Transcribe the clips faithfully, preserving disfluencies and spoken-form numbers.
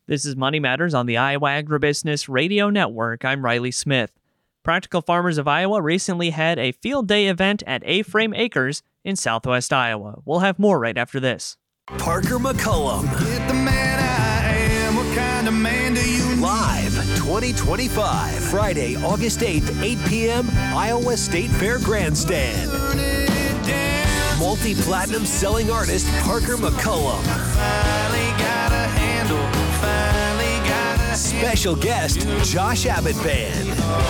This is Money Matters on the Iowa Agribusiness Radio Network. I'm Riley Smith. Practical Farmers of Iowa recently had a field day event at A-Frame Acres in southwest Iowa. We'll have more right after this. Parker McCullum. Get the man I am. What kind of man do you need? Live twenty twenty-five, Friday, August eighth, eight p.m., Iowa State Fair Grandstand. Multi-platinum selling artist Parker McCullum. Finally got a handle. Finally got a Special guest Josh Abbott Band.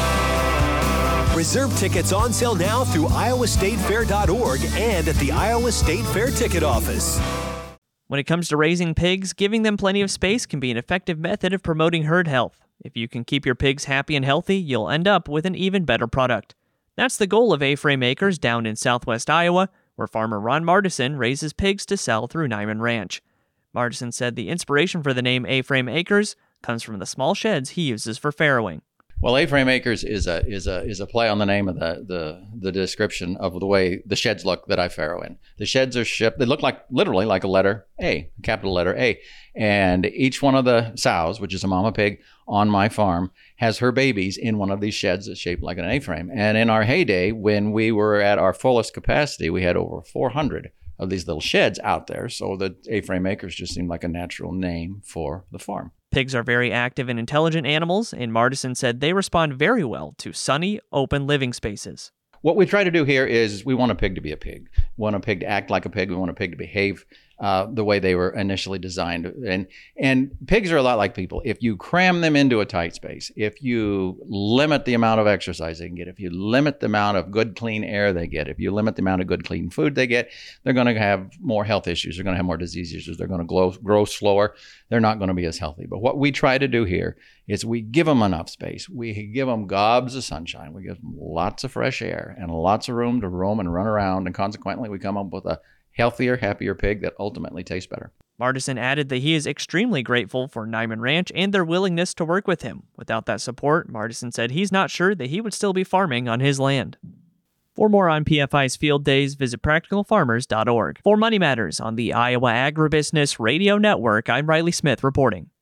Reserve tickets on sale now through iowa state fair dot org and at the Iowa State Fair ticket office. When it comes to raising pigs, giving them plenty of space can be an effective method of promoting herd health. If you can keep your pigs happy and healthy, you'll end up with an even better product. That's the goal of A-Frame Acres down in southwest Iowa, where farmer Ron Mardison raises pigs to sell through Nyman Ranch. Mardison said the inspiration for the name A-Frame Acres comes from the small sheds he uses for farrowing. Well, A-Frame Acres is a is a is a play on the name of the the the description of the way the sheds look that I farrow in. The sheds are shipped. They look like literally like a letter A, capital letter A, and each one of the sows, which is a mama pig on my farm, has her babies in one of these sheds that's shaped like an A-frame. And in our heyday, when we were at our fullest capacity, we had over four hundred of these little sheds out there. So the A-Frame Acres just seemed like a natural name for the farm. Pigs are very active and intelligent animals, and Mardison said they respond very well to sunny, open living spaces. What we try to do here is we want a pig to be a pig. We want a pig to act like a pig. We want a pig to behave uh, the way they were initially designed. And and pigs are a lot like people. If you cram them into a tight space, if you limit the amount of exercise they can get, if you limit the amount of good, clean air they get, if you limit the amount of good, clean food they get, they're going to have more health issues. They're going to have more disease issues. They're going to grow, grow slower. They're not going to be as healthy. But what we try to do here is we give them enough space. We give them gobs of sunshine. We give them lots of fresh air and lots of room to roam and run around. And consequently, we come up with a healthier, happier pig that ultimately tastes better. Mardison added that he is extremely grateful for Nyman Ranch and their willingness to work with him. Without that support, Mardison said he's not sure that he would still be farming on his land. For more on P F I's field days, visit practical farmers dot org. For Money Matters on the Iowa Agribusiness Radio Network, I'm Riley Smith reporting.